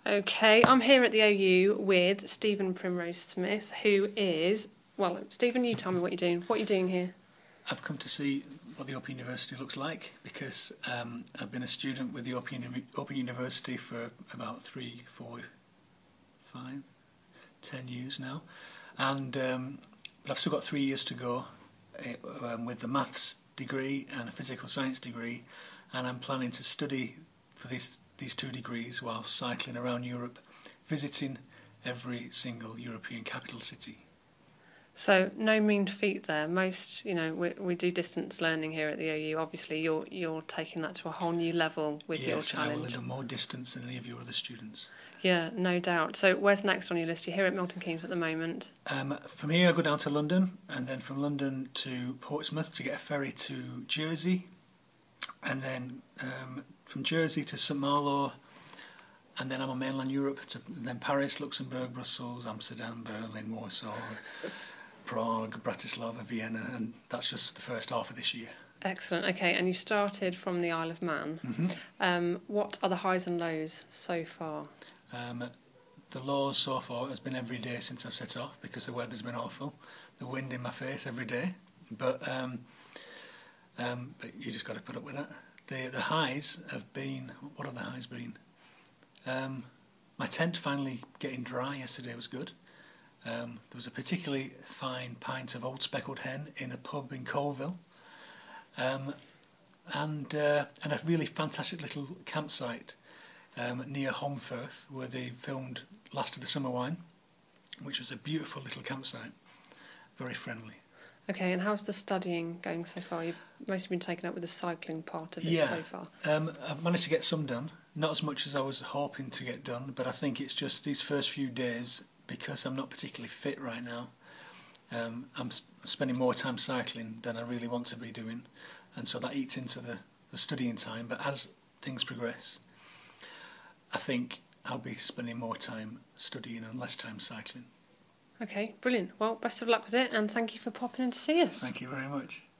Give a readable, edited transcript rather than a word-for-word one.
Okay, I'm here at the OU with Stephen Primrose Smith, who is, well, Stephen, you tell me what you're doing. What are you doing here? I've come to see what the Open University looks like because I've been a student with the Open University for about 3, 4, 5, 10 years now, and but I've still got 3 years to go with the maths degree and a physical science degree, and I'm planning to study for these 2 degrees while cycling around Europe, visiting every single European capital city. So no mean feat there. Most, we do distance learning here at the OU. Obviously, you're taking that to a whole new level with your challenge. Yes, I will have done more distance than any of your other students. Yeah, no doubt. So where's next on your list? You're here at Milton Keynes at the moment. From here I go down to London, and then from London to Portsmouth to get a ferry to Jersey, and then from Jersey to St Malo, and then I'm on mainland Europe, then Paris, Luxembourg, Brussels, Amsterdam, Berlin, Warsaw, Prague, Bratislava, Vienna, and that's just the first half of this year. Excellent. Okay, and you started from the Isle of Man. Mm-hmm. What are the highs and lows so far? The lows so far has been every day since I've set off because the weather's been awful. The wind in my face every day, but you just got to put up with it. The highs have been, what have the highs been? My tent finally getting dry yesterday was good. There was a particularly fine pint of Old Speckled Hen in a pub in Colville, and a really fantastic little campsite near Holmfirth where they filmed Last of the Summer Wine, which was a beautiful little campsite, very friendly. Okay, and how's the studying going so far? You've mostly been taken up with the cycling part of it so far. I've managed to get some done, not as much as I was hoping to get done, but I think it's just these first few days, because I'm not particularly fit right now, I'm spending more time cycling than I really want to be doing, and so that eats into the studying time. But as things progress, I think I'll be spending more time studying and less time cycling. Okay, brilliant. Well, best of luck with it, and thank you for popping in to see us. Thank you very much.